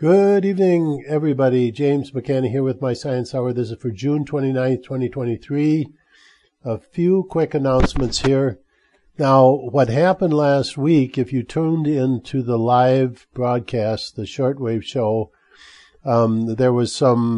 Good evening, everybody. James McCanny here with my Science Hour. This is for June 29th, 2023. A few quick announcements here. Now, what happened last week, if you tuned into the live broadcast, the shortwave show, there was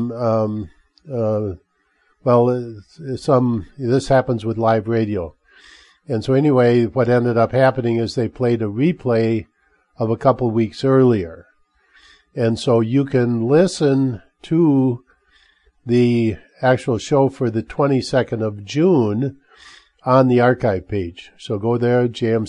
this happens with live radio. And so anyway, what ended up happening is they played a replay of a couple weeks earlier. And so you can listen to the actual show for the 22nd of June on the archive page. So go there,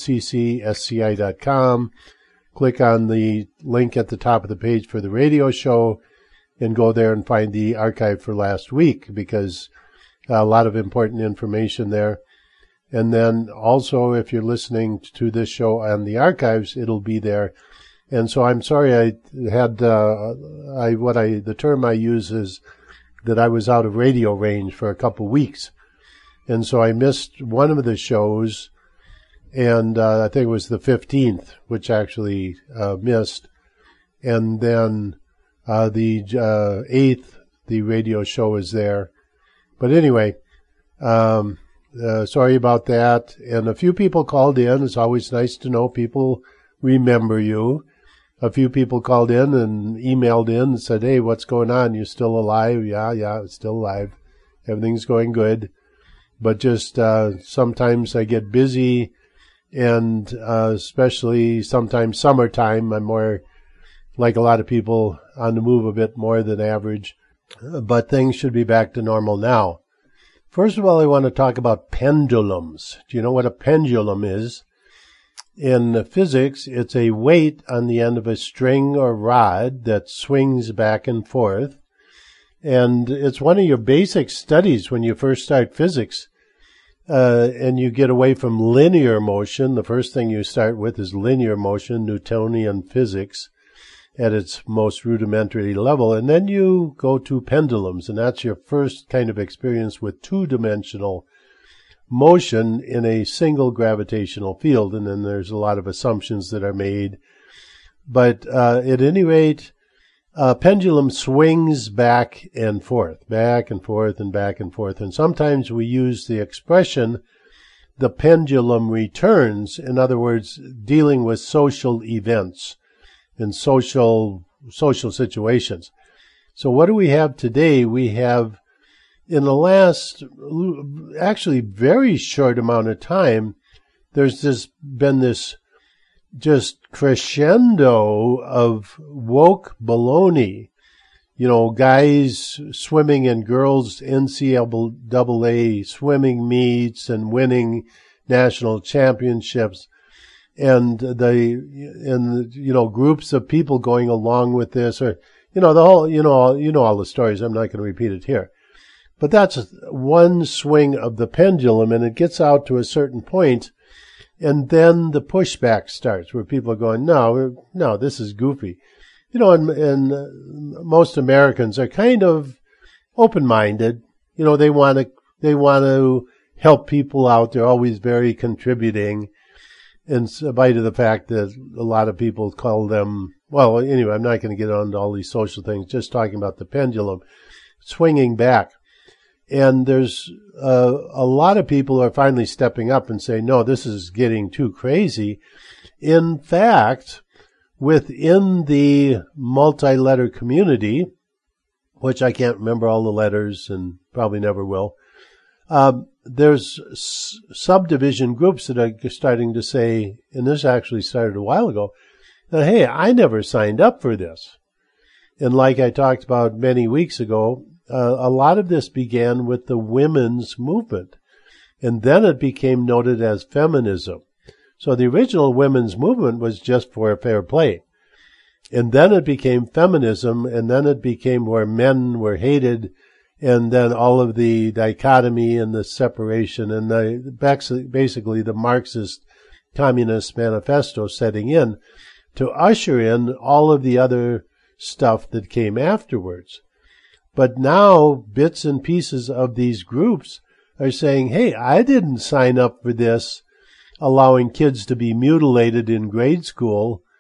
jmccsci.com, click on the link at the top of the page for the radio show, and go there and find the archive for last week, because a lot of important information there. And then also, if you're listening to this show on the archives, it'll be there. And so I'm sorry I had, the term I use is that I was out of radio range for a couple weeks. And so I missed one of the shows, and I think it was the 15th, which actually missed. And then the 8th, the radio show is there. But anyway, sorry about that. And a few people called in. It's always nice to know people remember you. A few people called in and emailed in and said, hey, what's going on? You still alive? Yeah, still alive. Everything's going good. But just sometimes I get busy, and especially sometimes summertime, I'm more like a lot of people on the move a bit more than average. But things should be back to normal now. First of all, I want to talk about pendulums. Do you know what a pendulum is? In physics, it's a weight on the end of a string or rod that swings back and forth. And it's one of your basic studies when you first start physics. And you get away from linear motion. The first thing you start with is linear motion, Newtonian physics, at its most rudimentary level. And then you go to pendulums, and that's your first kind of experience with two-dimensional motion in a single gravitational field. And then there's a lot of assumptions that are made. But at any rate, a pendulum swings back and forth, and back and forth. And sometimes we use the expression, the pendulum returns. In other words, dealing with social events and social situations. So what do we have today? We have, in the last, actually very short amount of time, there's been this just crescendo of woke baloney. You know, guys swimming in girls' NCAA swimming meets and winning national championships, and groups of people going along with this, or all the stories. I'm not going to repeat it here. But that's one swing of the pendulum, and it gets out to a certain point, and then the pushback starts, where people are going, no, this is goofy. And most Americans are kind of open-minded. They want to help people out. They're always very contributing, in spite of the fact that a lot of people call them, well, anyway, I'm not going to get on all these social things, just talking about the pendulum swinging back. And there's a lot of people are finally stepping up and saying, no, this is getting too crazy. In fact, within the multi-letter community, which I can't remember all the letters and probably never will, there's subdivision groups that are starting to say, and this actually started a while ago, that, hey, I never signed up for this. And like I talked about many weeks ago, a lot of this began with the women's movement, and then it became noted as feminism. So the original women's movement was just for fair play. And then it became feminism, and then it became where men were hated, and then all of the dichotomy and the separation and basically the Marxist Communist Manifesto setting in to usher in all of the other stuff that came afterwards. But now bits and pieces of these groups are saying, hey, I didn't sign up for this, allowing kids to be mutilated in grade school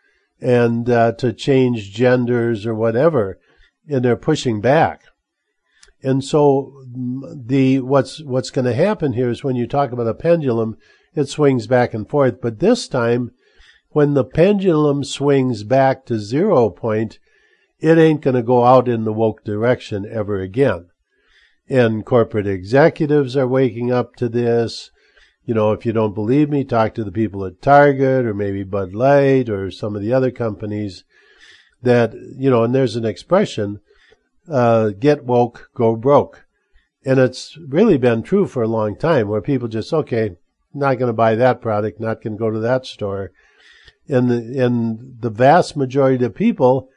and to change genders or whatever, and they're pushing back. And so what's going to happen here is when you talk about a pendulum, it swings back and forth. But this time, when the pendulum swings back to 0 point, it ain't going to go out in the woke direction ever again. And corporate executives are waking up to this. If you don't believe me, talk to the people at Target or maybe Bud Light or some of the other companies that, and there's an expression, get woke, go broke. And it's really been true for a long time where people just, okay, not going to buy that product, not going to go to that store. And the vast majority of people,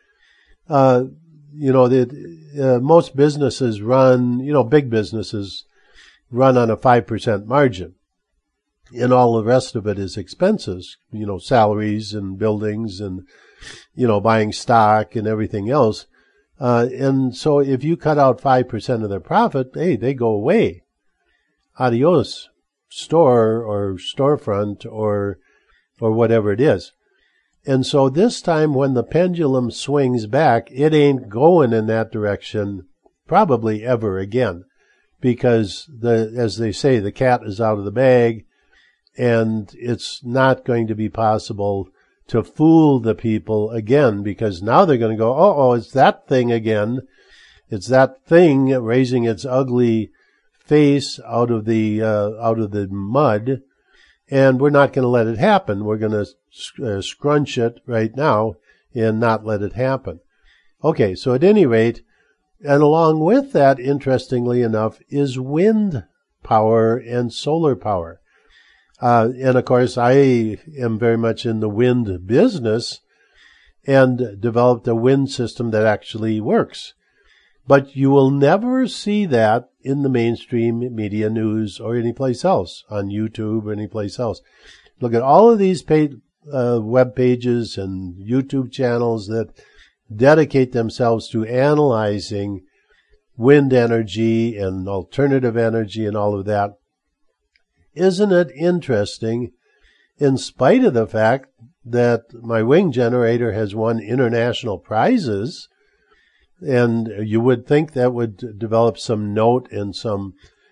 most businesses run, big businesses run on a 5% margin. And all the rest of it is expenses, salaries and buildings and, buying stock and everything else. And so if you cut out 5% of their profit, hey, they go away. Adios, store or storefront or whatever it is. And so this time when the pendulum swings back, it ain't going in that direction probably ever again. Because as they say, the cat is out of the bag, and it's not going to be possible to fool the people again, because now they're going to go, oh, it's that thing again. It's that thing raising its ugly face out of the mud, and we're not going to let it happen. We're going to scrunch it right now and not let it happen. Okay, so at any rate, and along with that, interestingly enough, is wind power and solar power. And of course, I am very much in the wind business and developed a wind system that actually works. But you will never see that in the mainstream media news or anyplace else, on YouTube or anyplace else. Look at all of these web pages and YouTube channels that dedicate themselves to analyzing wind energy and alternative energy and all of that. Isn't it interesting, in spite of the fact that my wing generator has won international prizes, and you would think that would develop some note and some,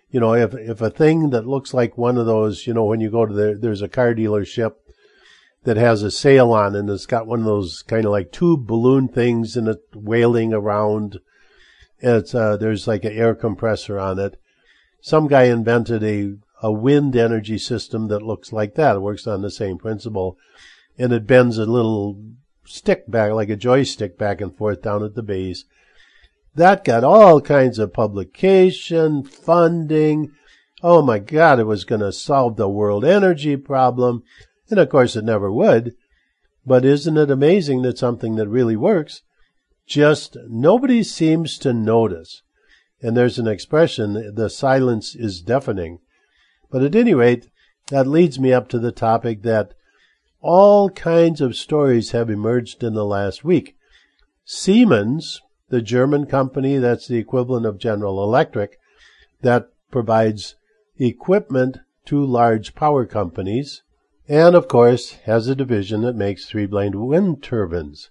if a thing that looks like one of those, when you go to there's a car dealership that has a sail on and it's got one of those kind of like tube balloon things and it wailing around. It's there's like an air compressor on it. Some guy invented a wind energy system that looks like that. It works on the same principle. And it bends a little stick back, like a joystick, back and forth down at the base. That got all kinds of publication, funding. Oh my God, it was going to solve the world energy problem. And of course it never would. But isn't it amazing that something that really works, just nobody seems to notice. And there's an expression, the silence is deafening. But at any rate, that leads me up to the topic that all kinds of stories have emerged in the last week. Siemens, the German company that's the equivalent of General Electric, that provides equipment to large power companies, and of course has a division that makes three-blade wind turbines.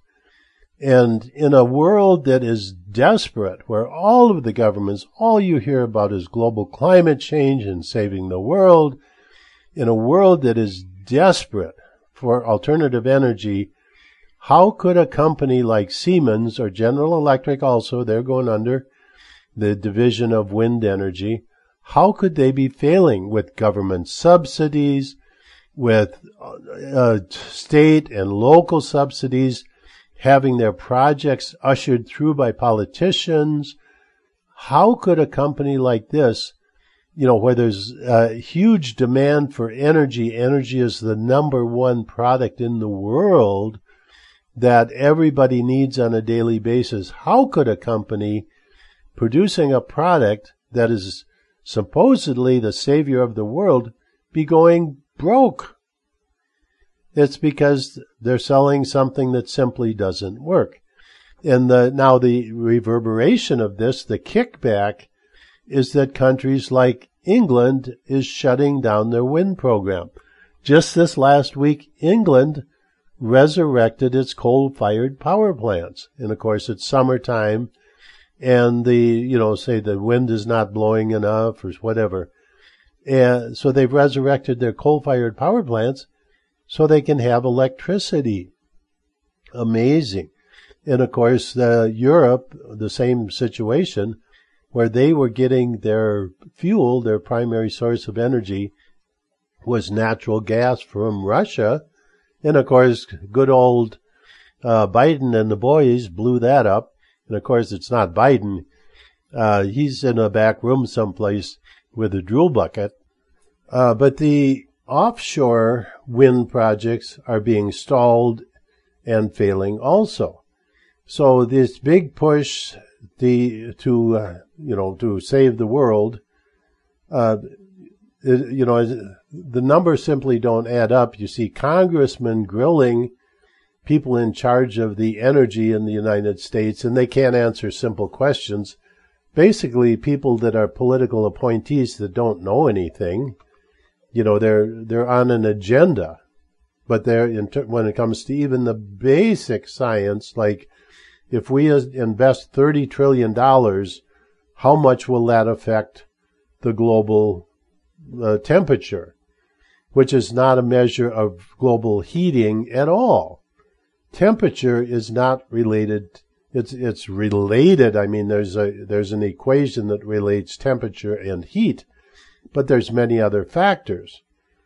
And in a world that is desperate, where all of the governments, all you hear about is global climate change and saving the world, in a world that is desperate for alternative energy, how could a company like Siemens or General Electric also, they're going under the division of wind energy, how could they be failing with government subsidies, with state and local subsidies, having their projects ushered through by politicians? How could a company like this, where there's a huge demand for energy is the number one product in the world that everybody needs on a daily basis, how could a company producing a product that is supposedly the savior of the world be going broke? It's because they're selling something that simply doesn't work. And now the reverberation of this, the kickback, is that countries like England is shutting down their wind program. Just this last week, England resurrected its coal-fired power plants. And of course, it's summertime, and say the wind is not blowing enough or whatever. And so they've resurrected their coal-fired power plants so they can have electricity. Amazing. And of course, Europe, the same situation, where they were getting their fuel, their primary source of energy, was natural gas from Russia. And of course, good old Biden and the boys blew that up. And of course, it's not Biden. He's in a back room someplace with a drill bucket. But the offshore wind projects are being stalled and failing also. So this big push to save the world, the numbers simply don't add up. You see congressmen grilling people in charge of the energy in the United States, and they can't answer simple questions. Basically, people that are political appointees that don't know anything, they're on an agenda, but when it comes to even the basic science, like if we invest $30 trillion, how much will that affect the global temperature, which is not a measure of global heating at all. Temperature is not related. It's related. I mean, there's an equation that relates temperature and heat, but there's many other factors,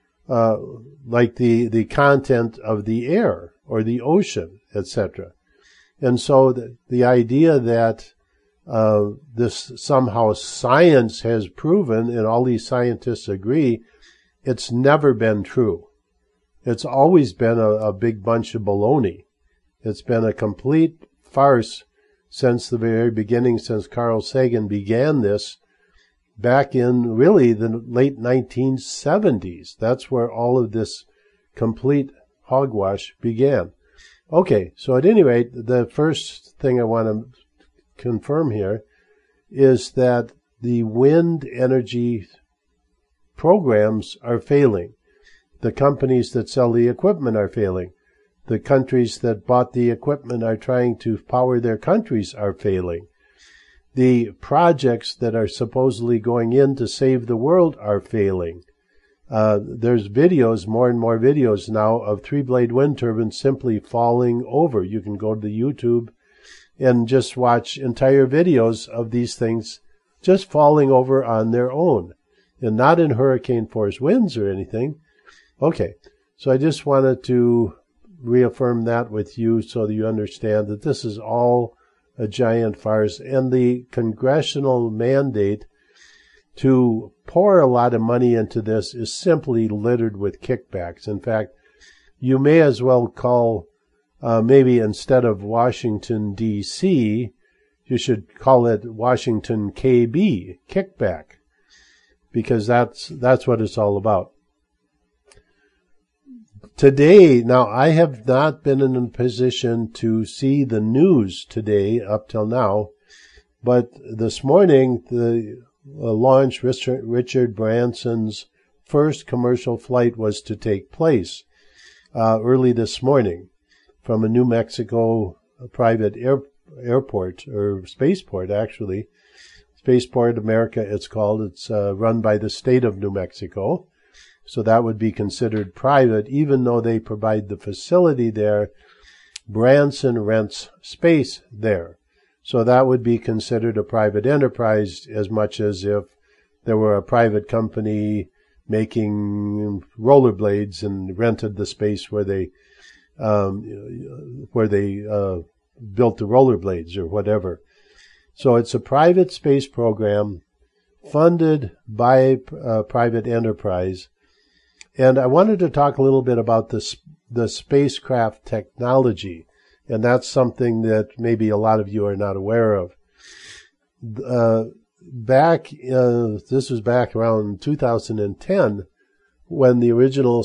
like the content of the air or the ocean, etc. And so the idea that this somehow science has proven, and all these scientists agree, it's never been true. It's always been a big bunch of baloney. It's been a complete farce since the very beginning, since Carl Sagan began this back in really the late 1970s. That's where all of this complete hogwash began. Okay, so at any rate, the first thing I want to confirm here is that the wind energy programs are failing. The companies that sell the equipment are failing. The countries that bought the equipment are trying to power their countries are failing. The projects that are supposedly going in to save the world are failing. There's videos, more and more videos now, of three-blade wind turbines simply falling over. You can go to the YouTube and just watch entire videos of these things just falling over on their own, and not in hurricane force winds or anything. Okay, so I just wanted to reaffirm that with you so that you understand that this is all a giant farce, and the congressional mandate to pour a lot of money into this is simply littered with kickbacks. In fact, you may as well call, maybe instead of Washington, D.C., you should call it Washington KB, kickback, because that's what it's all about. Today, now I have not been in a position to see the news today up till now, but this morning the launch, Richard Branson's first commercial flight was to take place early this morning from a New Mexico private airport, or spaceport actually. Spaceport America it's called. It's run by the state of New Mexico. So that would be considered private, even though they provide the facility there. Branson rents space there. So that would be considered a private enterprise, as much as if there were a private company making rollerblades and rented the space where they built the rollerblades or whatever. So it's a private space program funded by private enterprise. And I wanted to talk a little bit about the spacecraft technology, and that's something that maybe a lot of you are not aware of. This was back around 2010 when the original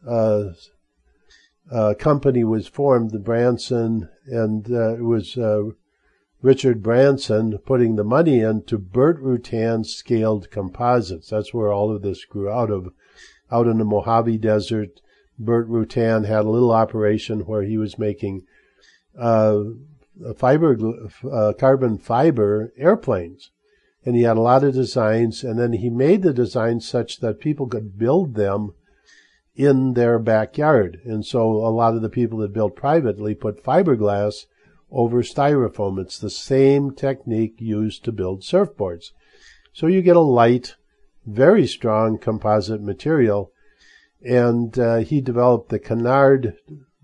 company was formed, the Branson, and it was Richard Branson putting the money into Burt Rutan scaled composites. That's where all of this grew out of. Out in the Mojave Desert, Burt Rutan had a little operation where he was making carbon fiber airplanes. And he had a lot of designs, and then he made the designs such that people could build them in their backyard. And so a lot of the people that built privately put fiberglass over styrofoam. It's the same technique used to build surfboards. So you get a light, very strong composite material. And he developed the canard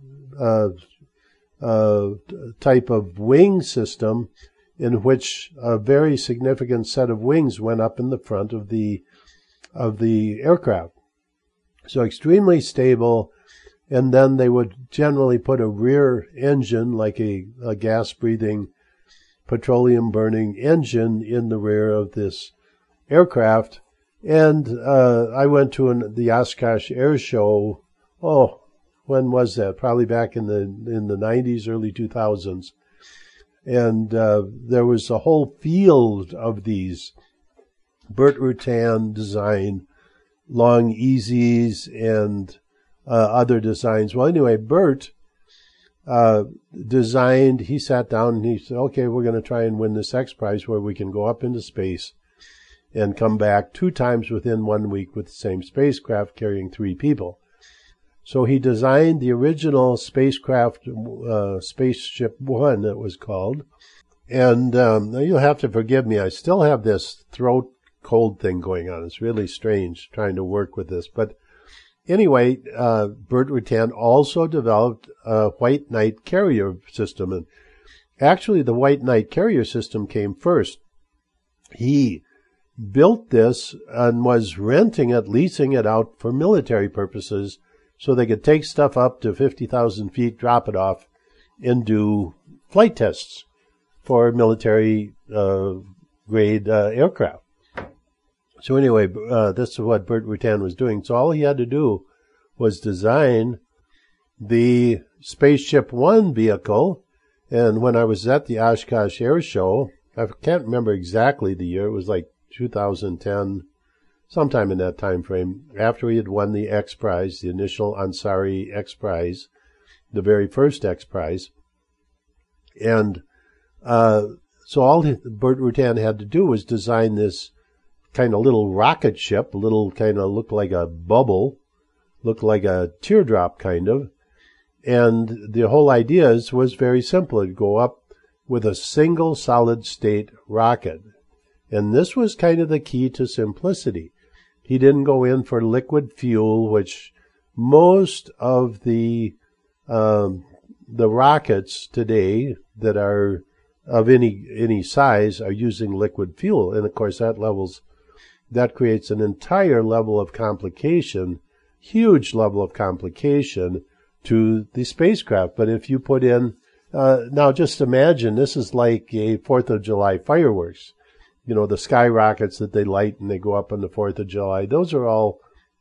type of wing system, in which a very significant set of wings went up in the front of the aircraft. So extremely stable, and then they would generally put a rear engine, like a gas-breathing, petroleum-burning engine in the rear of this aircraft. And I went to the Oshkosh Air Show, when was that? Probably back in the 90s, early 2000s. And there was a whole field of these Burt Rutan design Long Easies and other designs. Well, anyway, Burt designed, he sat down and he said, okay, we're going to try and win this X Prize where we can go up into space and come back 2 times within 1 week with the same spacecraft carrying 3 people. So he designed the original spacecraft, Spaceship One, it was called. And you'll have to forgive me. I still have this throat cold thing going on. It's really strange trying to work with this. But anyway, Burt Rutan also developed a White Knight carrier system. And actually, the White Knight carrier system came first. He built this and was renting it, leasing it out for military purposes, so they could take stuff up to 50,000 feet, drop it off, and do flight tests for military grade aircraft. So anyway, this is what Burt Rutan was doing. So all he had to do was design the Spaceship One vehicle. And when I was at the Oshkosh Air Show, I can't remember exactly the year, it was like 2010, sometime in that time frame, after he had won the X Prize, the initial Ansari X Prize, the very first X Prize. And so all Burt Rutan had to do was design this kind of little rocket ship, little kind of looked like a bubble, looked like a teardrop kind of. And the whole idea was very simple. It'd go up with a single solid-state rocket. And this was kind of the key to simplicity. He didn't go in for liquid fuel, which most of the rockets today that are of any size are using liquid fuel. And of course that creates an entire level of complication, huge level of complication to the spacecraft. But if you put in, now just imagine this is like a 4th of July fireworks. You know, the sky rockets that they light and they go up on the 4th of July. Those are all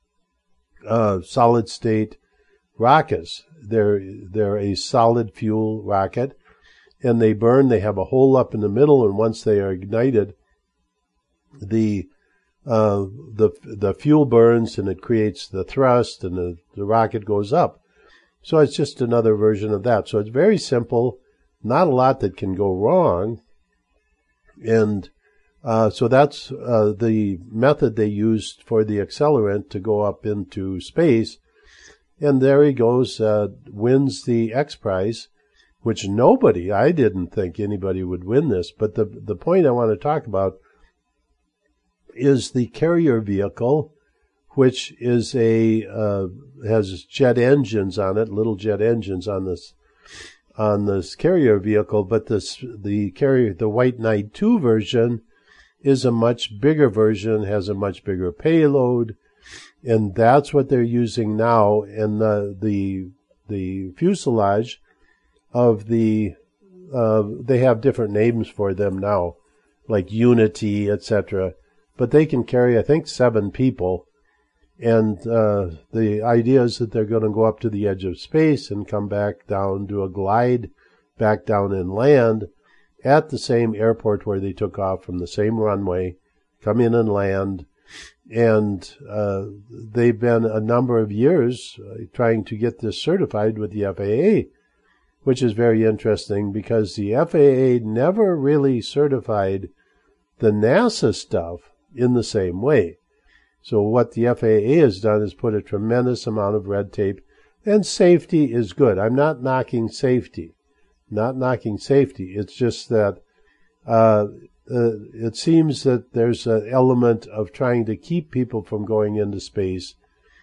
solid state rockets. They're a solid fuel rocket, and they burn. They have a hole up in the middle, and once they are ignited, the fuel burns and it creates the thrust, and the rocket goes up. So it's just another version of that. So it's very simple, not a lot that can go wrong, and so that's the method they used for the accelerant to go up into space. And there he goes, wins the X Prize, which I didn't think anybody would win this. But the point I want to talk about is the carrier vehicle, which is has jet engines on it, little jet engines on this carrier vehicle. But the White Knight 2 version is a much bigger version, has a much bigger payload, and that's what they're using now. And the fuselage of they have different names for them now, like Unity, etc. But they can carry, I think, 7 people. And the idea is that they're going to go up to the edge of space and come back down, do a glide back down and land at the same airport where they took off from the same runway, come in and land. And they've been a number of years trying to get this certified with the FAA, which is very interesting because the FAA never really certified the NASA stuff in the same way. So what the FAA has done is put a tremendous amount of red tape, and safety is good. I'm not knocking safety. Not knocking safety. It's just that it seems that there's an element of trying to keep people from going into space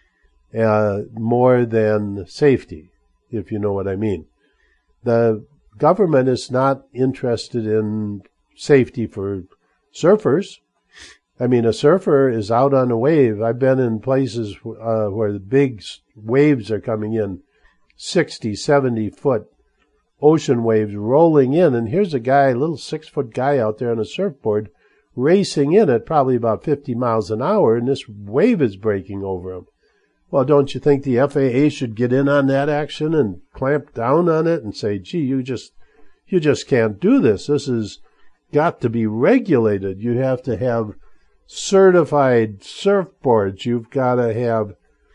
more than safety, if you know what I mean. The government is not interested in safety for surfers. I mean, a surfer is out on a wave. I've been in places where the big waves are coming in, 60, 70-foot ocean waves rolling in, and here's a guy, a little 6-foot guy out there on a surfboard, racing in at probably about 50 miles an hour, and this wave is breaking over him. Well, don't you think the FAA should get in on that action and clamp down on it and say, gee, you just can't do this. This has got to be regulated. You have to have certified surfboards. You've got to have,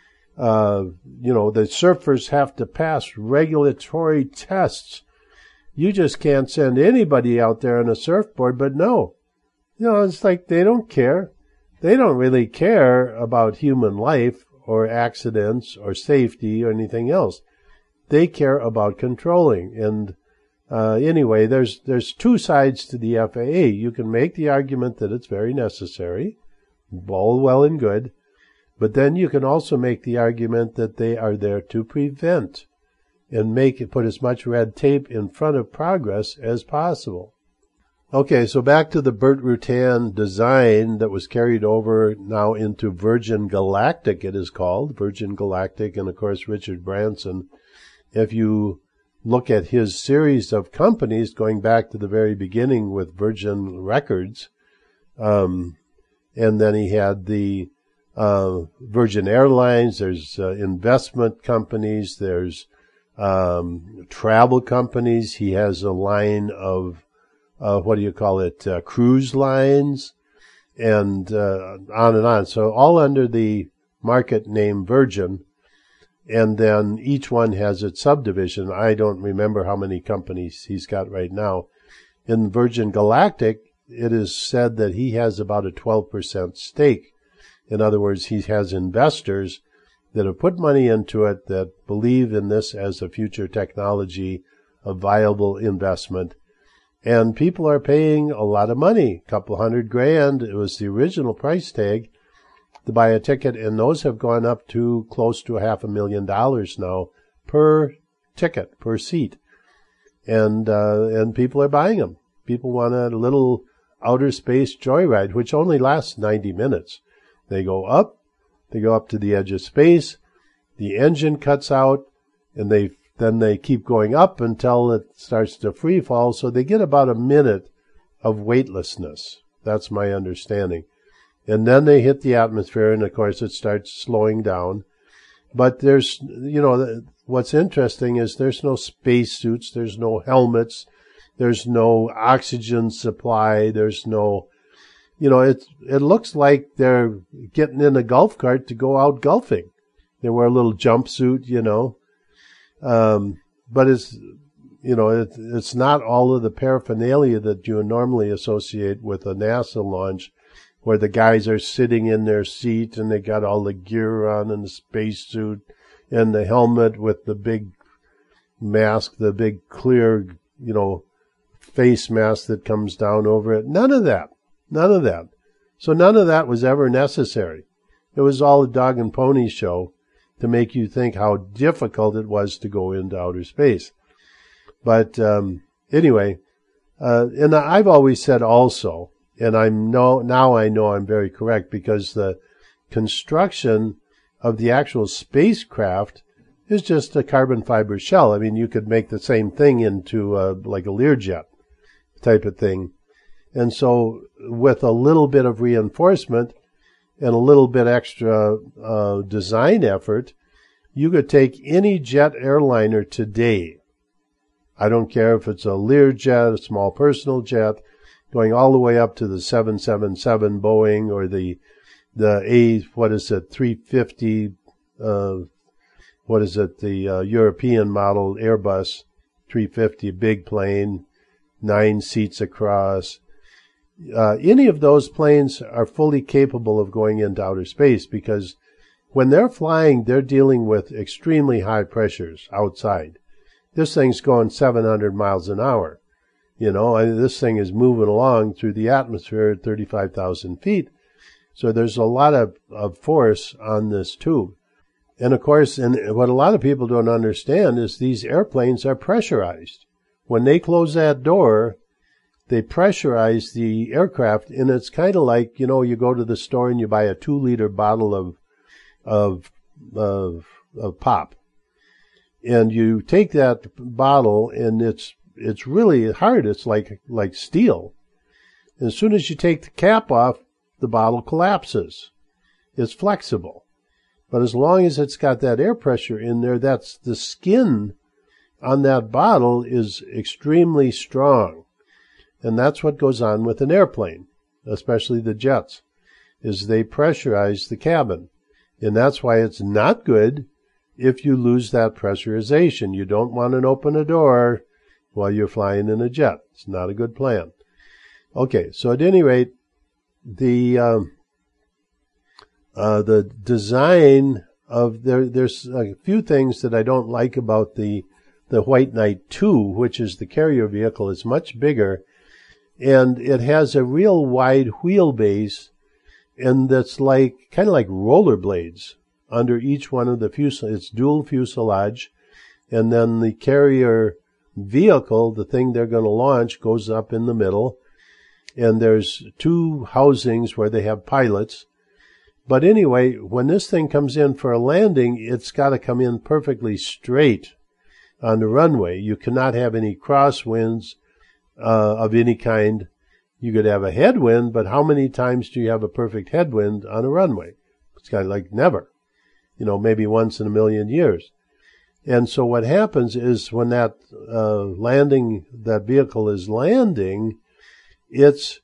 the surfers have to pass regulatory tests. You just can't send anybody out there on a surfboard, but no. It's like they don't care. They don't really care about human life or accidents or safety or anything else. They care about controlling. And anyway, there's two sides to the FAA. You can make the argument that it's very necessary, all well and good, but then you can also make the argument that they are there to prevent and put as much red tape in front of progress as possible. Okay, so back to the Burt Rutan design that was carried over now into Virgin Galactic, it is called, Virgin Galactic, and of course Richard Branson. If you look at his series of companies going back to the very beginning with Virgin Records, and then he had the Virgin Airlines, there's investment companies, there's travel companies. He has a line of cruise lines, and on and on. So all under the market name Virgin, and then each one has its subdivision. I don't remember how many companies he's got right now. In Virgin Galactic, it is said that he has about a 12% stake. In other words, he has investors that have put money into it that believe in this as a future technology, a viable investment. And people are paying a lot of money, a couple $100,000. It was the original price tag to buy a ticket, and those have gone up to close to $500,000 now per ticket, per seat. And people are buying them. People want a little outer space joyride, which only lasts 90 minutes. They go up to the edge of space, the engine cuts out, and then they keep going up until it starts to free fall, so they get about a minute of weightlessness. That's my understanding. And then they hit the atmosphere, and of course it starts slowing down. But there's, what's interesting is there's no spacesuits, there's no helmets, there's no oxygen supply, there's no, it looks like they're getting in a golf cart to go out golfing. They wear a little jumpsuit, but it's not all of the paraphernalia that you normally associate with a NASA launch, where the guys are sitting in their seat and they got all the gear on and the spacesuit and the helmet with the big mask, the big clear, face mask that comes down over it. None of that. So none of that was ever necessary. It was all a dog and pony show to make you think how difficult it was to go into outer space. But anyway, and I've always said also, and now I know I'm very correct, because the construction of the actual spacecraft is just a carbon fiber shell. I mean, you could make the same thing into like a Learjet type of thing. And so with a little bit of reinforcement and a little bit extra design effort, you could take any jet airliner today. I don't care if it's a Learjet, a small personal jet, going all the way up to the 777 Boeing or the 350, the European model Airbus 350, big plane, 9 seats across. Any of those planes are fully capable of going into outer space because when they're flying, they're dealing with extremely high pressures outside. This thing's going 700 miles an hour. This thing is moving along through the atmosphere at 35,000 feet. So there's a lot of force on this tube. And of course, and what a lot of people don't understand is these airplanes are pressurized. When they close that door, they pressurize the aircraft, and it's kind of like, you go to the store and you buy a 2-liter bottle of pop. And you take that bottle and it's really hard. It's like steel. And as soon as you take the cap off, the bottle collapses. It's flexible. But as long as it's got that air pressure in there, that's the skin on that bottle is extremely strong. And that's what goes on with an airplane, especially the jets, is they pressurize the cabin. And that's why it's not good if you lose that pressurization. You don't want to open a door while you're flying in a jet. It's not a good plan. Okay, so at any rate, the design of there's a few things that I don't like about the White Knight 2, which is the carrier vehicle. It's much bigger, and it has a real wide wheelbase, and that's kind of like rollerblades under each one of the fuselage. It's dual fuselage, and then the carrier vehicle, the thing they're going to launch, goes up in the middle, and there's 2 housings where they have pilots. But anyway, when this thing comes in for a landing, it's got to come in perfectly straight on the runway. You cannot have any crosswinds of any kind. You could have a headwind, but how many times do you have a perfect headwind on a runway? It's kind of like never. Maybe once in a million years. And so what happens is when that that vehicle is landing, if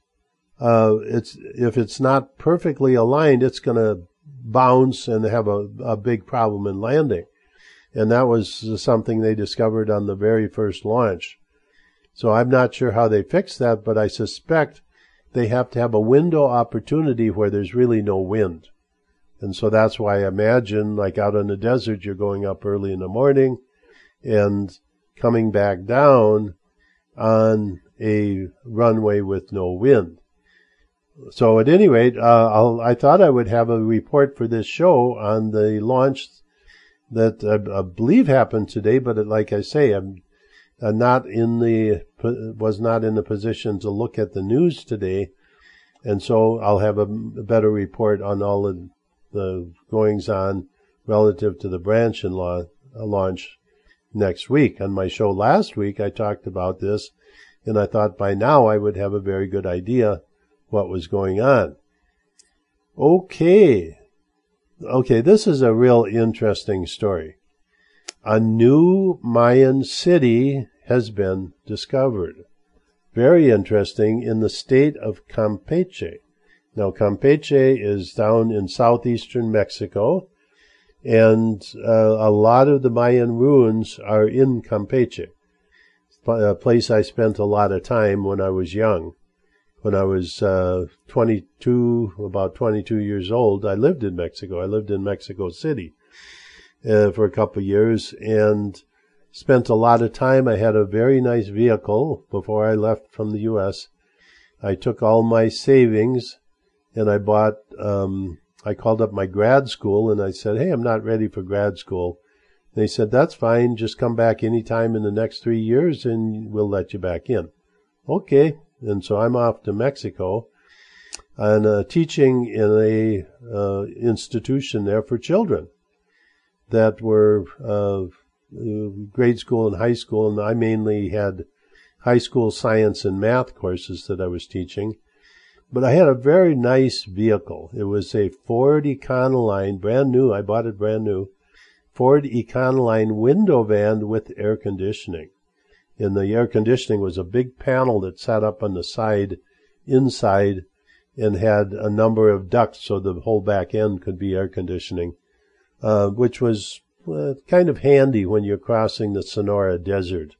it's not perfectly aligned, it's going to bounce and have a big problem in landing. And that was something they discovered on the very first launch. So I'm not sure how they fixed that, but I suspect they have to have a window opportunity where there's really no wind. And so that's why I imagine, like out in the desert, you're going up early in the morning and coming back down on a runway with no wind. So at any rate, I thought I would have a report for this show on the launch that I believe happened today, but like I say, I'm was not in the position to look at the news today, and so I'll have a better report on all the goings on relative to the Branson launch next week. On my show last week, I talked about this, and I thought by now I would have a very good idea what was going on. Okay, this is a real interesting story. A new Mayan city has been discovered. Very interesting, in the state of Campeche. Now, Campeche is down in southeastern Mexico, and a lot of the Mayan ruins are in Campeche, a place I spent a lot of time when I was young. When I was about 22 years old, I lived in Mexico. I lived in Mexico City for a couple of years and spent a lot of time. I had a very nice vehicle before I left from the U.S. I took all my savings and I bought, I called up my grad school and I said, hey, I'm not ready for grad school. And they said, that's fine. Just come back anytime in the next 3 years and we'll let you back in. Okay. And so I'm off to Mexico and teaching in a institution there for children that were grade school and high school, and I mainly had high school science and math courses that I was teaching. But I had a very nice vehicle. It was a Ford Econoline, brand new. I bought it brand new. Ford Econoline window van with air conditioning. And the air conditioning was a big panel that sat up on the side inside, and had a number of ducts so the whole back end could be air conditioning, which was kind of handy when you're crossing the Sonora Desert.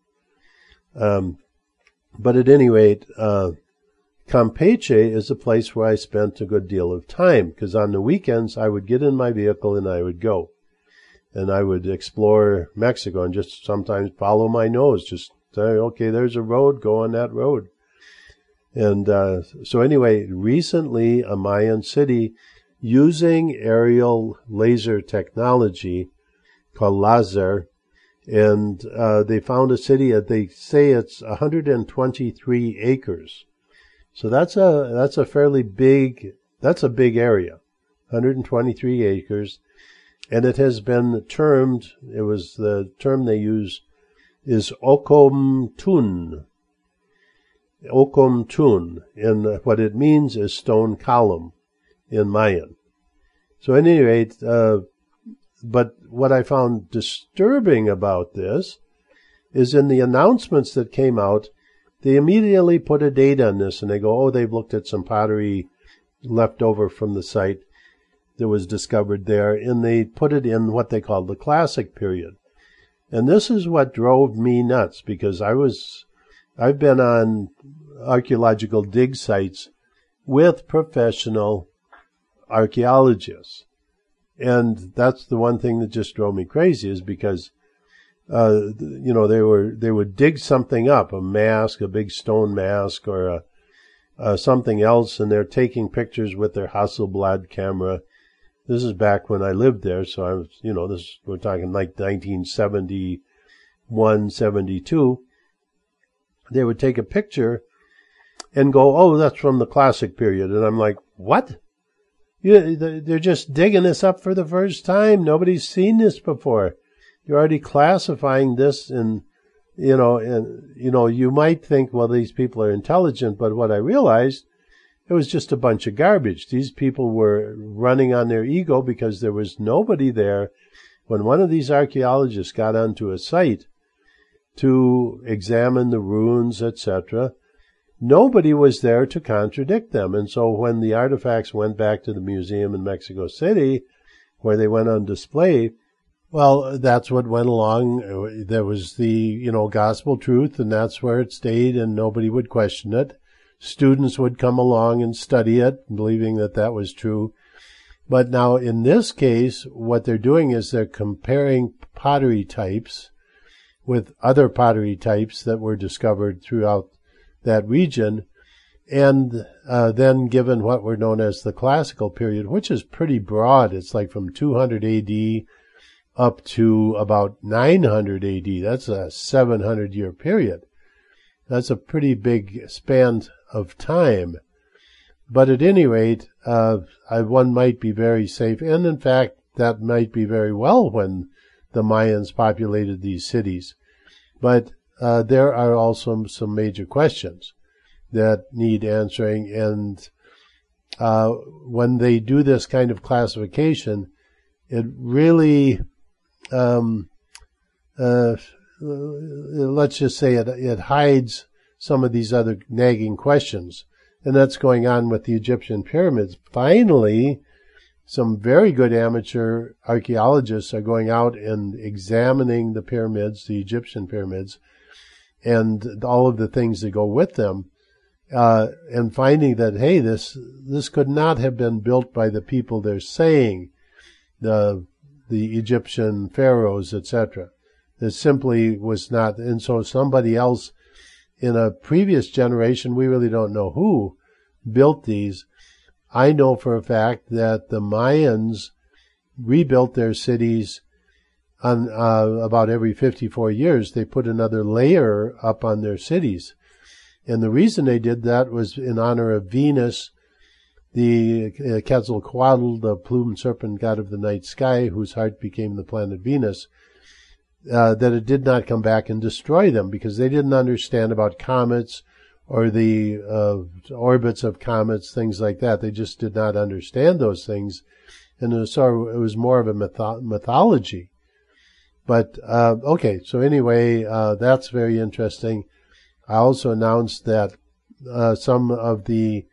But at any rate, Campeche is a place where I spent a good deal of time, because on the weekends I would get in my vehicle and I would go. And I would explore Mexico and just sometimes follow my nose, just say, okay, there's a road, go on that road. And so anyway, recently a Mayan city using aerial laser technology called LASER, and they found a city that they say it's 123 acres. So that's a fairly big, that's a big area, 123 acres. And it has been termed, it was the term they use is Ocomtun. Ocomtun. And what it means is stone column in Mayan. So at any rate, but what I found disturbing about this is in the announcements that came out, they immediately put a date on this and they go, oh, they've looked at some pottery left over from the site that was discovered there, and they put it in what they call the classic period. And this is what drove me nuts, because I've been on archaeological dig sites with professional archaeologists. And that's the one thing that just drove me crazy, is because, they would dig something up, a mask, a big stone mask, or something else, and they're taking pictures with their Hasselblad camera. This is back when I lived there, so I was, we're talking like 1971, 72. They would take a picture and go, oh, that's from the classic period. And I'm like, what? They're just digging this up for the first time. Nobody's seen this before. You're already classifying this, and you might think, well, these people are intelligent, but what I realized, it was just a bunch of garbage. These people were running on their ego because there was nobody there when one of these archaeologists got onto a site to examine the ruins, etc. Nobody was there to contradict them. And so when the artifacts went back to the museum in Mexico City, where they went on display, well, that's what went along. There was the, gospel truth, and that's where it stayed, and nobody would question it. Students would come along and study it, believing that that was true. But now in this case, what they're doing is they're comparing pottery types with other pottery types that were discovered throughout that region, and then given what were known as the classical period, which is pretty broad. It's like from 200 AD up to about 900 AD. That's a 700-year period. That's a pretty big span of time. But at any rate, one might be very safe. And in fact, that might be very well when the Mayans populated these cities. But there are also some major questions that need answering. And when they do this kind of classification, it really, let's just say it hides some of these other nagging questions. And that's going on with the Egyptian pyramids. Finally, some very good amateur archaeologists are going out and examining the pyramids, the Egyptian pyramids, and all of the things that go with them, and finding that, hey, this could not have been built by the people they're saying, the Egyptian pharaohs, etc. It simply was not. And so somebody else in a previous generation, we really don't know who, built these. I know for a fact that the Mayans rebuilt their cities on about every 54 years. They put another layer up on their cities. And the reason they did that was in honor of Venus, the Quetzalcoatl, the plumed serpent god of the night sky, whose heart became the planet Venus, that it did not come back and destroy them, because they didn't understand about comets or the orbits of comets, things like that. They just did not understand those things. And it was more of a mythology. But, okay, so anyway, that's very interesting. I also announced that some of the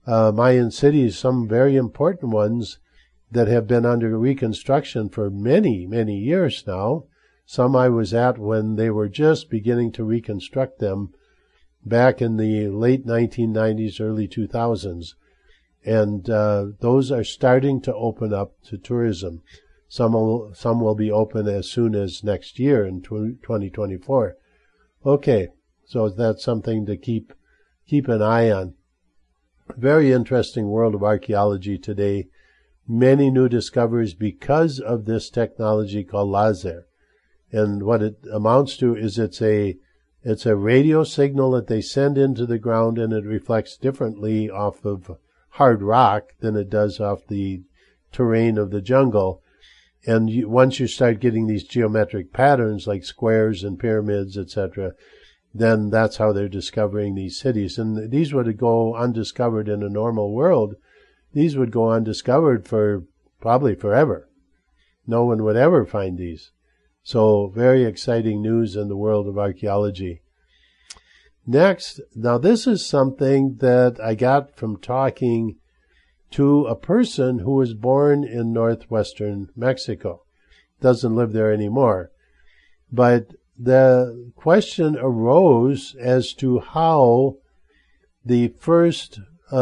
Mayan cities, some very important ones that have been under reconstruction for many, many years now. Some I was at when they were just beginning to reconstruct them back in the late 1990s, early 2000s. And those are starting to open up to tourism. Some will be open as soon as next year in 2024. Okay, so that's something to keep an eye on. Very interesting world of archaeology today. Many new discoveries because of this technology called laser. And what it amounts to is it's a radio signal that they send into the ground, and it reflects differently off of hard rock than it does off the terrain of the jungle. And once you start getting these geometric patterns like squares and pyramids, etc., then that's how they're discovering these cities. And these would go undiscovered in a normal world. These would go undiscovered for probably forever. No one would ever find these. So very exciting news in the world of archaeology. Next, now this is something that I got from talking to a person who was born in northwestern Mexico. Doesn't live there anymore. But the question arose as to how the first,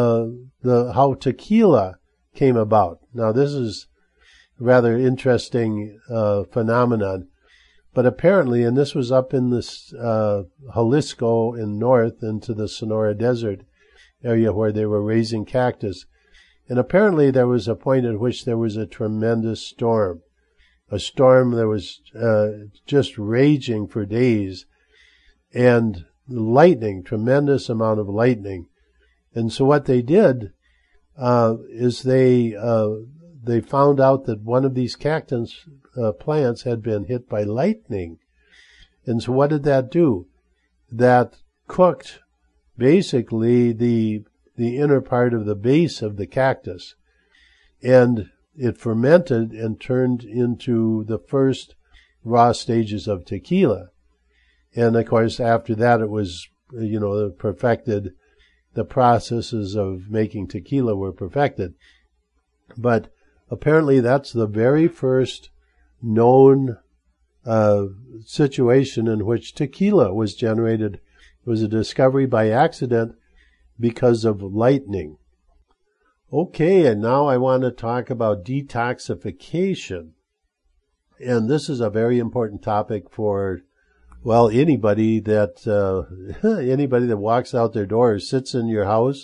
how tequila came about. Now this is a rather interesting phenomenon. But apparently, and this was up in this Jalisco in north into the Sonora Desert area where they were raising cactus. And apparently there was a point at which there was a tremendous storm. A storm that was just raging for days. And lightning, tremendous amount of lightning. And so what they did is they found out that one of these cactus plants had been hit by lightning. And so what did that do? That cooked basically the inner part of the base of the cactus. And it fermented and turned into the first raw stages of tequila. And of course, after that, it was, perfected. The processes of making tequila were perfected. But apparently that's the very first known situation in which tequila was generated. It was a discovery by accident because of lightning. Okay, and now I want to talk about detoxification. And this is a very important topic for, anybody that walks out their door, sits in your house.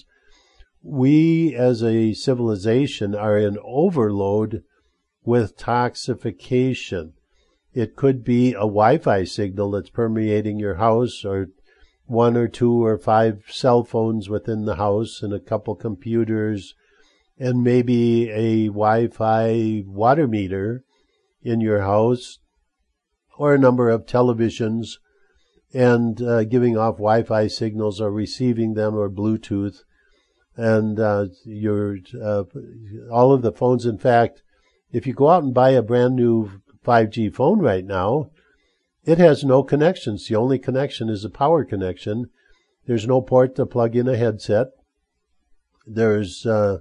We as a civilization are in overload with toxification. It could be a Wi-Fi signal that's permeating your house, or 1 or 2 or 5 cell phones within the house and a couple computers, and maybe a Wi-Fi water meter in your house, or a number of televisions, and giving off Wi-Fi signals or receiving them, or Bluetooth. And all of the phones, in fact, if you go out and buy a brand new 5G phone right now, it has no connections. The only connection is a power connection. There's no port to plug in a headset. There's, say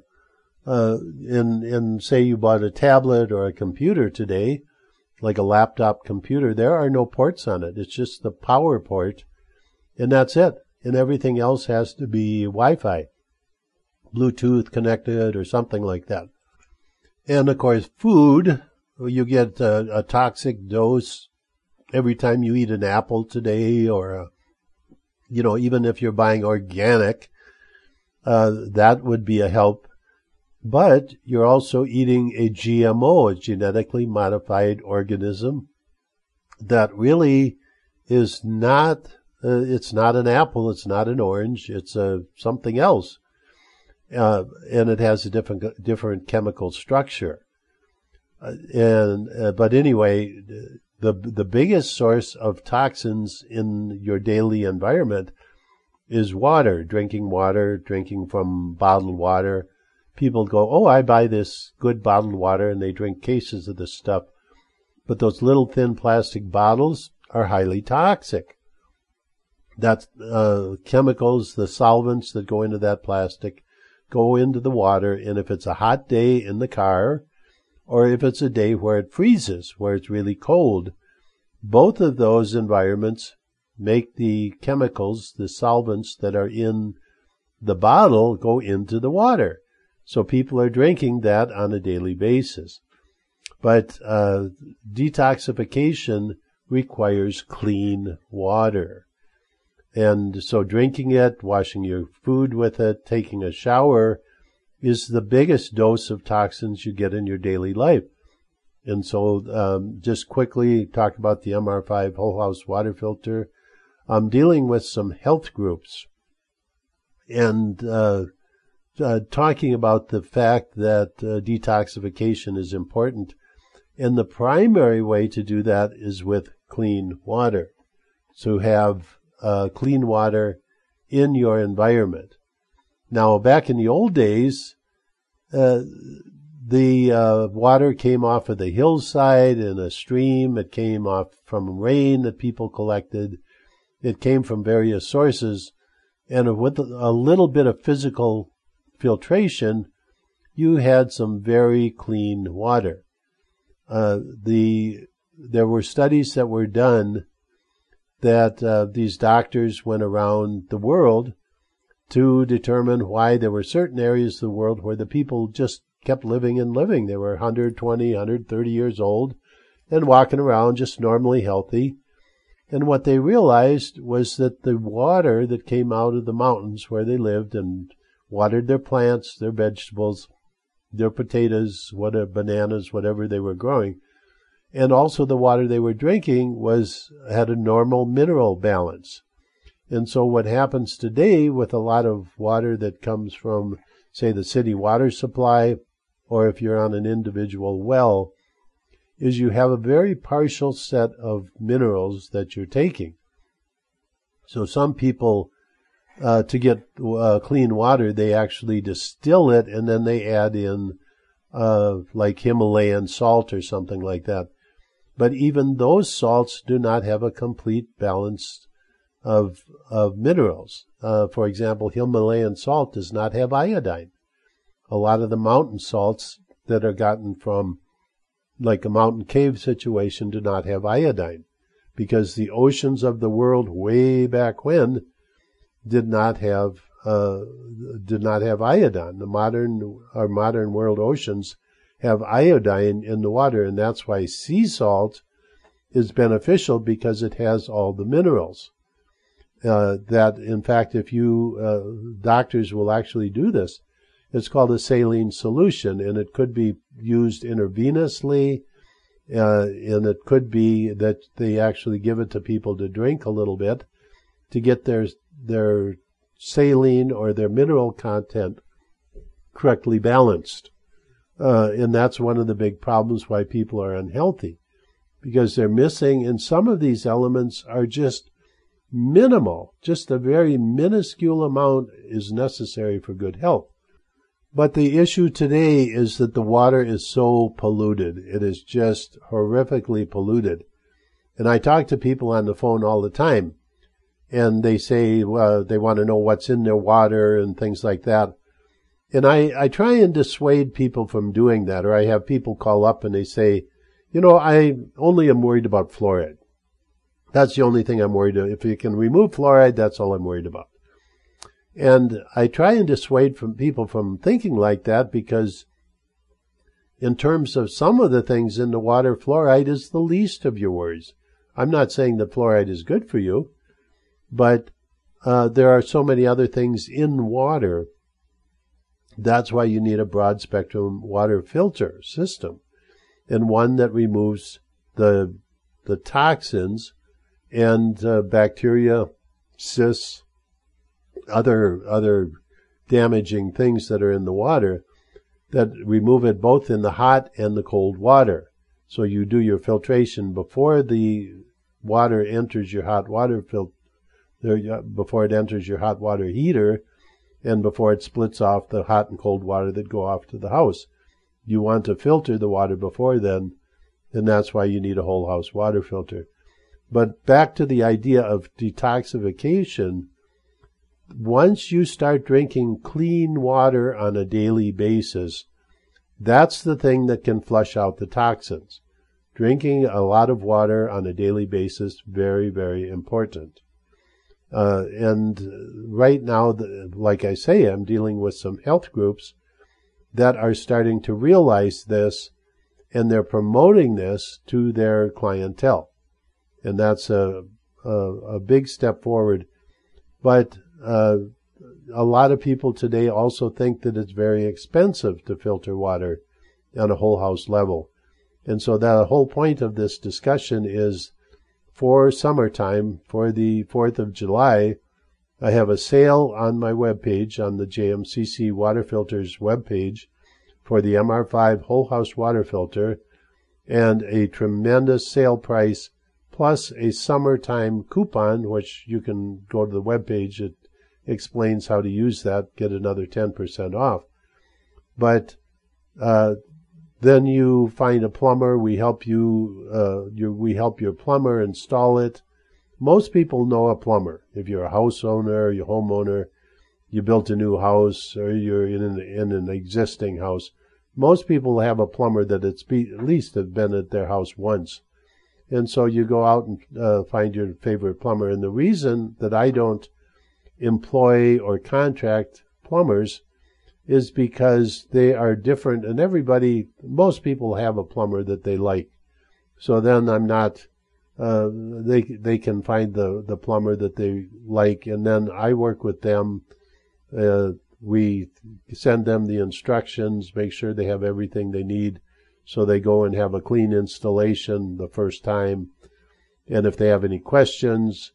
you bought a tablet or a computer today, like a laptop computer, there are no ports on it. It's just the power port, and that's it. And everything else has to be Wi-Fi, Bluetooth connected or something like that. And of course, food, you get a toxic dose every time you eat an apple today, or, even if you're buying organic, that would be a help. But you're also eating a GMO, a genetically modified organism, that really is not, it's not an apple, it's not an orange, it's something else. And it has a different chemical structure. But anyway, the biggest source of toxins in your daily environment is water, drinking from bottled water. People go, I buy this good bottled water, and they drink cases of this stuff. But those little thin plastic bottles are highly toxic. That's chemicals, the solvents that go into that plastic go into the water, and if it's a hot day in the car, or if it's a day where it freezes, where it's really cold, both of those environments make the chemicals, the solvents that are in the bottle go into the water. So people are drinking that on a daily basis. But detoxification requires clean water. And so drinking it, washing your food with it, taking a shower is the biggest dose of toxins you get in your daily life. And so just quickly talk about the MR5 whole house water filter. I'm dealing with some health groups and talking about the fact that detoxification is important. And the primary way to do that is with clean water. So have clean water in your environment. Now, back in the old days, the water came off of the hillside in a stream. It came off from rain that people collected. It came from various sources. And with a little bit of physical filtration, you had some very clean water. There were studies that were done that these doctors went around the world to determine why there were certain areas of the world where the people just kept living and living. They were 120, 130 years old and walking around just normally healthy. And what they realized was that the water that came out of the mountains where they lived and watered their plants, their vegetables, their potatoes, bananas, whatever they were growing, and also the water they were drinking had a normal mineral balance. And so what happens today with a lot of water that comes from, say, the city water supply, or if you're on an individual well, is you have a very partial set of minerals that you're taking. So some people, to get clean water, they actually distill it and then they add in like Himalayan salt or something like that. But even those salts do not have a complete balance of minerals. For example, Himalayan salt does not have iodine. A lot of the mountain salts that are gotten from like a mountain cave situation do not have iodine because the oceans of the world way back when did not have iodine. Our modern world oceans have iodine in the water, and that's why sea salt is beneficial because it has all the minerals. That in fact, if you doctors will actually do this, it's called a saline solution, and it could be used intravenously, and it could be that they actually give it to people to drink a little bit to get their saline or their mineral content correctly balanced. And that's one of the big problems why people are unhealthy, because they're missing, and some of these elements are just minimal. Just a very minuscule amount is necessary for good health. But the issue today is that the water is so polluted. It is just horrifically polluted. And I talk to people on the phone all the time, and they say, well, they want to know what's in their water and things like that. And I try and dissuade people from doing that, or I have people call up and they say, you know, I only am worried about fluoride. That's the only thing I'm worried about. If you can remove fluoride, that's all I'm worried about. And I try and dissuade people from thinking like that because in terms of some of the things in the water, fluoride is the least of your worries. I'm not saying that fluoride is good for you, but there are so many other things in water. That's why you need a broad spectrum water filter system, and one that removes the toxins and bacteria, cysts, other damaging things that are in the water, that remove it both in the hot and the cold water. So you do your filtration before the water enters your hot water before it enters your hot water heater, and before it splits off the hot and cold water that go off to the house. You want to filter the water before then, and that's why you need a whole house water filter. But back to the idea of detoxification, once you start drinking clean water on a daily basis, that's the thing that can flush out the toxins. Drinking a lot of water on a daily basis, very, very important. And right now, like I say, I'm dealing with some health groups that are starting to realize this, and they're promoting this to their clientele. And that's a big step forward. But a lot of people today also think that it's very expensive to filter water on a whole house level. And so the whole point of this discussion is for summertime, for the 4th of July, I have a sale on my webpage, on the JMCC Water Filters webpage, for the MR5 whole house water filter, and a tremendous sale price, plus a summertime coupon, which you can go to the webpage. It explains how to use that, get another 10% off. But then you find a plumber. We help we help your plumber install it. Most people know a plumber. If you're a house owner, you're a homeowner, you built a new house, or you're in an existing house, most people have a plumber that at least have been at their house once. And so you go out and find your favorite plumber. And the reason that I don't employ or contract plumbers is because they are different, and most people have a plumber that they like. So then I'm not, they can find the plumber that they like, and then I work with them. We send them the instructions, make sure they have everything they need, so they go and have a clean installation the first time. And if they have any questions,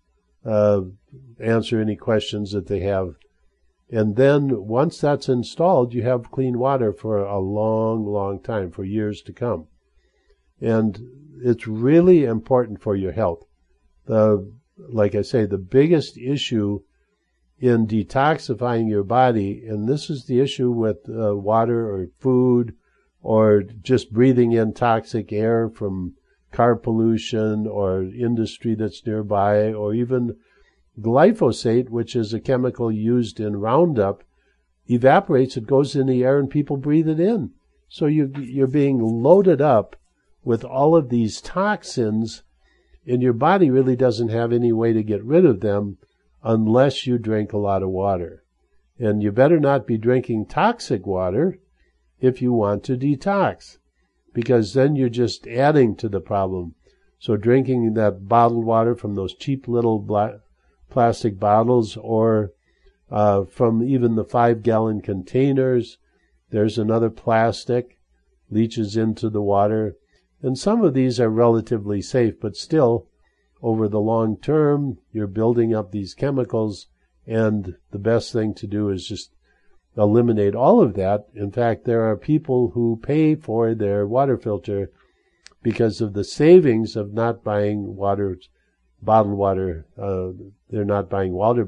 answer any questions that they have. And then once that's installed, you have clean water for a long, long time, for years to come. And it's really important for your health. Like I say, the biggest issue in detoxifying your body, and this is the issue with water or food, or just breathing in toxic air from car pollution or industry that's nearby, or even glyphosate, which is a chemical used in Roundup, evaporates, it goes in the air, and people breathe it in. So you're being loaded up with all of these toxins, and your body really doesn't have any way to get rid of them unless you drink a lot of water. And you better not be drinking toxic water if you want to detox, because then you're just adding to the problem. So drinking that bottled water from those cheap little plastic bottles, or from even the 5-gallon containers, there's another plastic, leaches into the water. And some of these are relatively safe, but still, over the long term, you're building up these chemicals, and the best thing to do is just eliminate all of that. In fact, there are people who pay for their water filter because of the savings of not buying bottled water. They're not buying water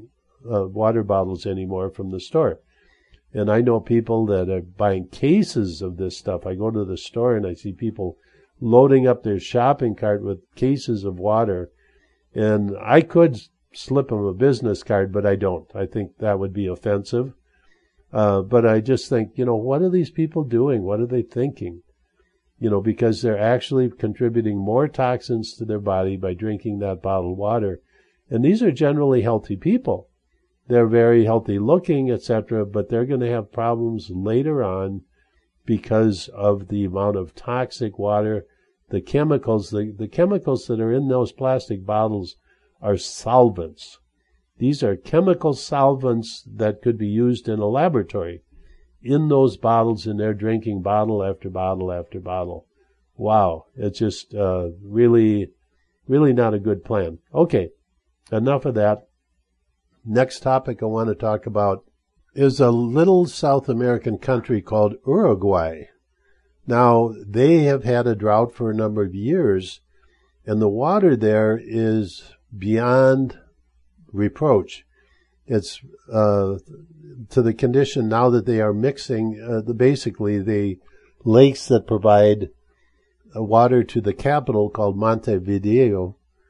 bottles anymore from the store. And I know people that are buying cases of this stuff. I go to the store and I see people loading up their shopping cart with cases of water. And I could slip them a business card, but I don't. I think that would be offensive. But I just think, what are these people doing? What are they thinking? Because they're actually contributing more toxins to their body by drinking that bottled water. And these are generally healthy people. They're very healthy looking, etc., but they're going to have problems later on because of the amount of toxic water, the chemicals. The chemicals that are in those plastic bottles are solvents. These are chemical solvents that could be used in a laboratory in those bottles, and they're drinking bottle after bottle after bottle. Wow, it's just really, really not a good plan. Okay, enough of that. Next topic I want to talk about is a little South American country called Uruguay. Now, they have had a drought for a number of years, and the water there is beyond reproach. It's to the condition now that they are mixing, basically the lakes that provide water to the capital called Montevideo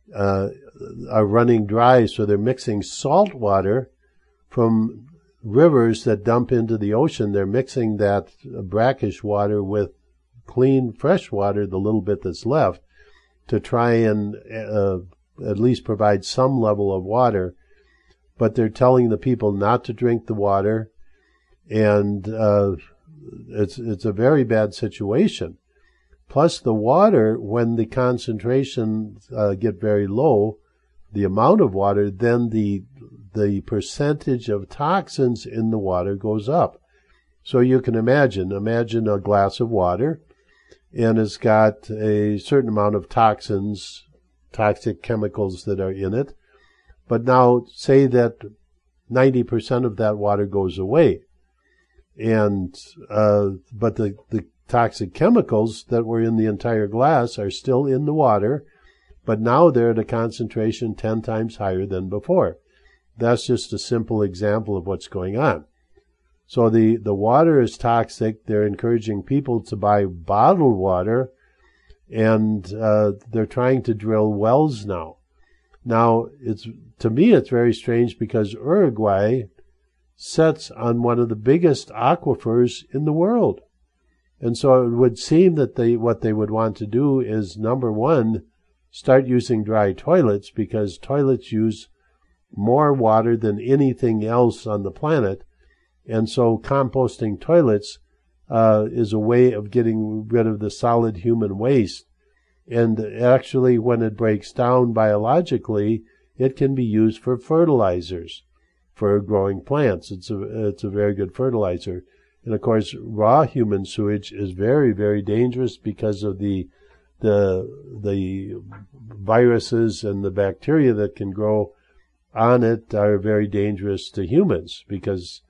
are running dry, so they're mixing salt water from rivers that dump into the ocean. They're mixing that brackish water with clean, fresh water, the little bit that's left, to try and at least provide some level of water. But they're telling the people not to drink the water, and it's a very bad situation. Plus the water, when the concentrations get very low, the amount of water, then the percentage of toxins in the water goes up. So you can imagine a glass of water, and it's got a certain amount of toxins, toxic chemicals that are in it. But now say that 90% of that water goes away, and but the toxic chemicals that were in the entire glass are still in the water, but now they're at a concentration 10 times higher than before. That's just a simple example of what's going on. So the water is toxic. They're encouraging people to buy bottled water, and they're trying to drill wells now. Now, to me, it's very strange because Uruguay sits on one of the biggest aquifers in the world. And so it would seem that what they would want to do is, number one, start using dry toilets, because toilets use more water than anything else on the planet. And so composting toilets is a way of getting rid of the solid human waste. And actually, when it breaks down biologically, it can be used for fertilizers for growing plants. It's a very good fertilizer. And of course, raw human sewage is very, very dangerous because of the viruses and the bacteria that can grow on it are very dangerous to humans, because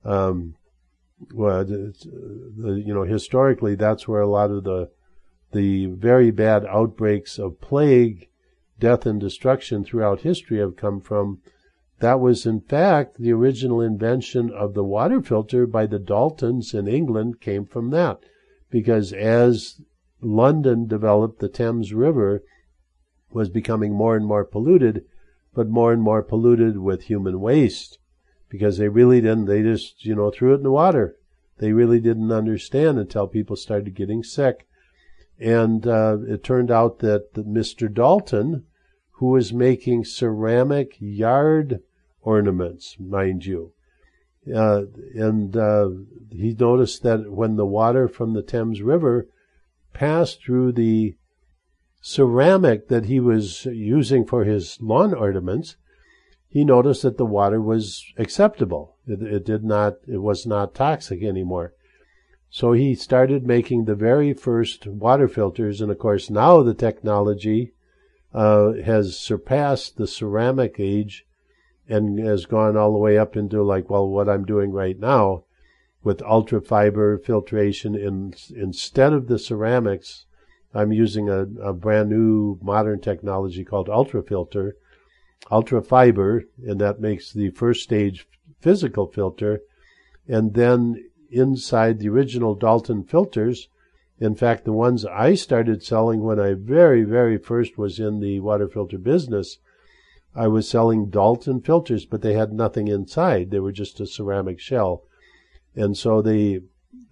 historically that's where a lot of the very bad outbreaks of plague, death, and destruction throughout history have come from. That was, in fact, the original invention of the water filter by the Daltons in England came from that. Because as London developed, the Thames River was becoming more and more polluted, but more and more polluted with human waste. Because they just, threw it in the water. They really didn't understand until people started getting sick. And it turned out that Mr. Dalton, who was making ceramic yard ornaments, mind you, and he noticed that when the water from the Thames River passed through the ceramic that he was using for his lawn ornaments, he noticed that the water was acceptable. It was not toxic anymore. So he started making the very first water filters, and of course now the technology has surpassed the ceramic age and has gone all the way up into what I'm doing right now with ultrafiber filtration. Instead of the ceramics, I'm using a brand new modern technology called ultrafiber, and that makes the first stage physical filter. And then inside the original Dalton filters, in fact, the ones I started selling when I very, very first was in the water filter business, I was selling Dalton filters, but they had nothing inside. They were just a ceramic shell. And so the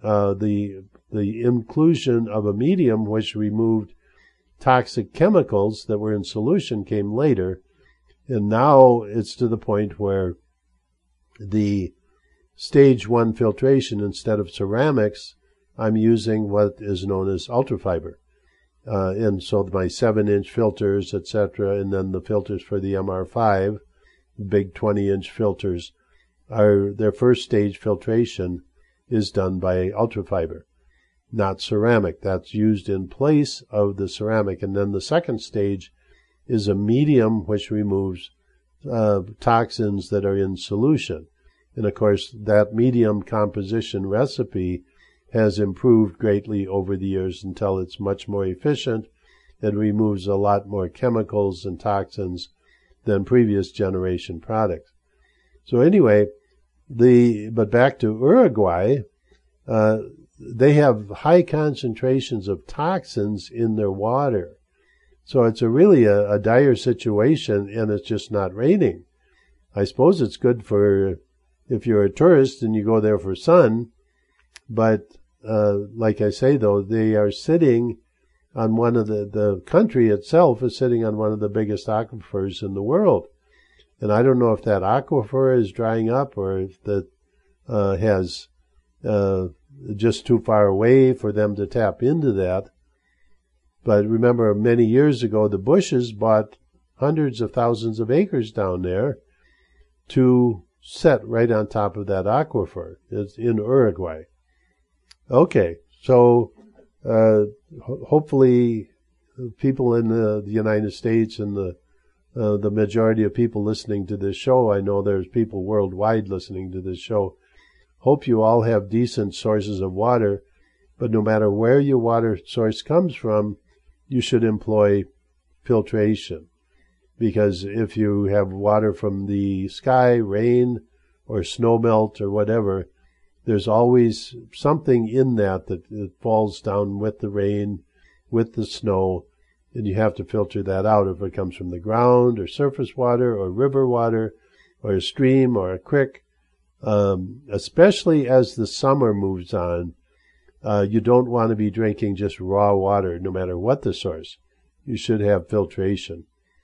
inclusion of a medium which removed toxic chemicals that were in solution came later. And now it's to the point where the stage 1 filtration, instead of ceramics, I'm using what is known as ultrafiber. And so my 7-inch filters, etc., and then the filters for the MR5, big 20-inch filters, their first stage filtration is done by ultrafiber, not ceramic. That's used in place of the ceramic. And then the second stage is a medium which removes toxins that are in solution. And of course, that medium composition recipe has improved greatly over the years until it's much more efficient and removes a lot more chemicals and toxins than previous generation products. So anyway, but back to Uruguay, they have high concentrations of toxins in their water. So it's really a dire situation, and it's just not raining. I suppose it's good for if you're a tourist and you go there for sun, but like I say, though, they are sitting on one of the country itself is sitting on one of the biggest aquifers in the world. And I don't know if that aquifer is drying up or if that has just too far away for them to tap into that. But remember, many years ago, the Bushes bought hundreds of thousands of acres down there to set right on top of that aquifer. It's in Uruguay. Okay, so hopefully people in the United States and the majority of people listening to this show, I know there's people worldwide listening to this show, hope you all have decent sources of water, but no matter where your water source comes from, you should employ filtration. Because if you have water from the sky, rain, or snowmelt or whatever, there's always something in that falls down with the rain, with the snow, and you have to filter that out if it comes from the ground or surface water or river water or a stream or a creek. Especially as the summer moves on, you don't want to be drinking just raw water, no matter what the source. You should have filtration.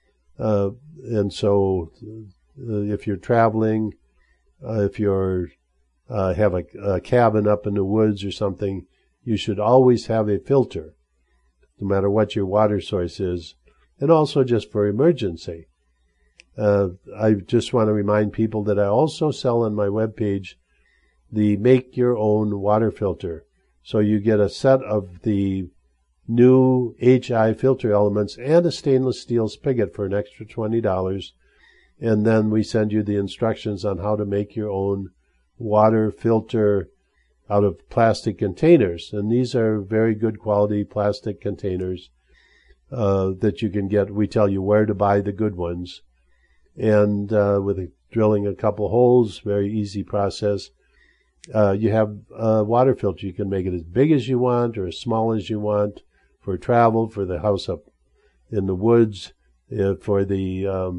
And so if you're traveling, if you're have a cabin up in the woods or something, you should always have a filter, no matter what your water source is, and also just for emergency. I just want to remind people that I also sell on my webpage the Make Your Own Water Filter. So you get a set of the new HI filter elements and a stainless steel spigot for an extra $20. And then we send you the instructions on how to make your own water filter out of plastic containers. And these are very good quality plastic containers that you can get. We tell you where to buy the good ones. And with drilling a couple holes, very easy process, you have a water filter. You can make it as big as you want or as small as you want for travel, for the house up in the woods, for the,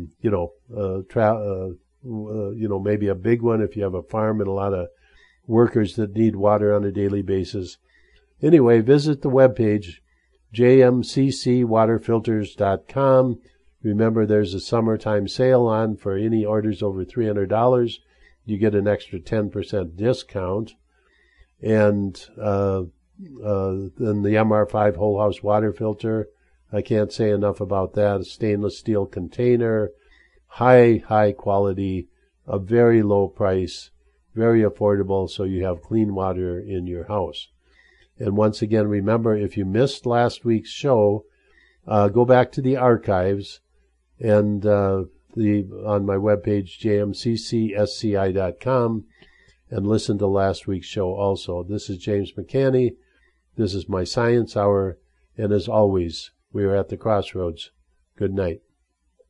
maybe a big one if you have a farm and a lot of workers that need water on a daily basis. Anyway, visit the webpage, jmccwaterfilters.com. Remember, there's a summertime sale on for any orders over $300. You get an extra 10% discount. And then the MR5 whole house water filter, I can't say enough about that. A stainless steel container, high quality, a very low price, very affordable, so you have clean water in your house. And once again, remember, if you missed last week's show, go back to the archives and on my webpage, jmccsci.com, and listen to last week's show also. This is James McCanney. This is my Science Hour, and as always, we are at the crossroads. Good night.